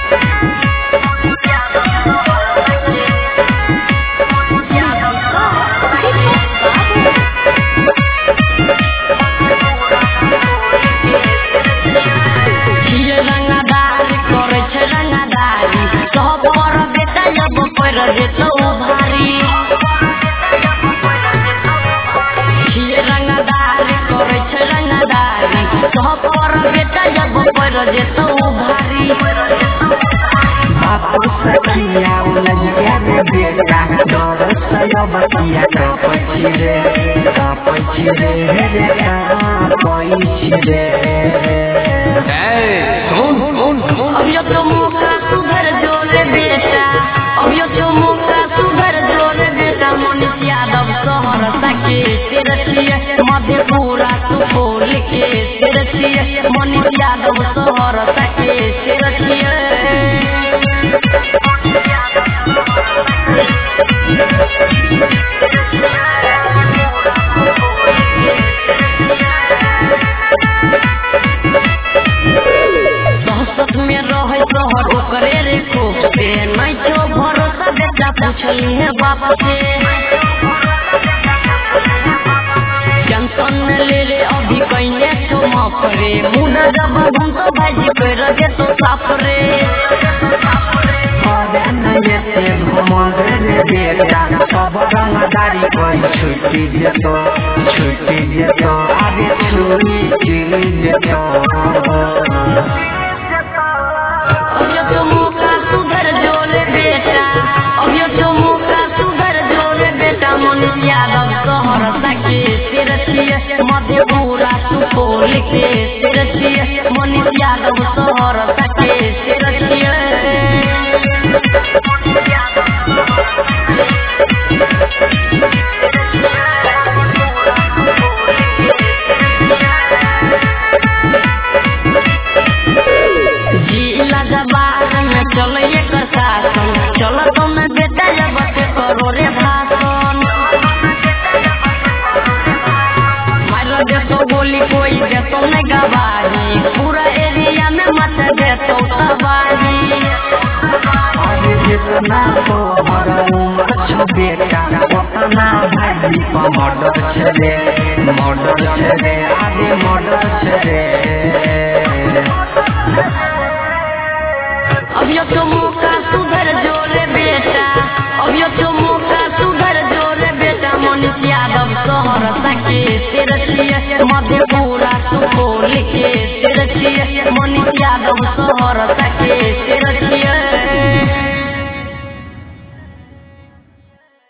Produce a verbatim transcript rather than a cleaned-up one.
बतिया का पछिरे का पछिरे रे का पछिरे ए सुन सुन सुन अब यो तो मौका सुधर जोरे बेटा अब यो तो मौका सुधर जोरे बेटा मनीष यादव शहर सके तेरसिया मधेपुरा सुपौल के तेरसिया मनीष यादव शहर सके तेरसिया करे रे खूब से नहीं तो भरोसा बेटा पूछली है बाप से टेंशन में ले ले अभी कहीं तो माफ रे मुना जब हम तो भाजी कर दे तो साफ रे बेटा सब रंगदारी कोई छुट्टी दे तो छुट्टी दे तो आगे छुट्टी दे तो अब यो तो मौका सुधर जोरे बेटा अब यो तो मौका सुधर जोरे बेटा मनीष यादव शहर सके तेरसिया मधेपुरा सुपौल के तेरसिया मनीष यादव शहर सके तेरसिया चलो ये शासन चलो तुम बेटा जब करो रे भाषण मारो दे तो बोली कोई दे तो नहीं गवाही पूरा एरिया में मत दे तो तबाही जितना तो बेटा उतना भाई का मर्डर चले मर्डर चले आगे मर्डर चले अब यो तो मौका सुधर जोरे बेटा अब यो तो मौका सुधर जोरे बेटा मनीष यादव शहर सके तेरसिया मधेपुरा सुपौल के तेरसिया मनीष यादव शहर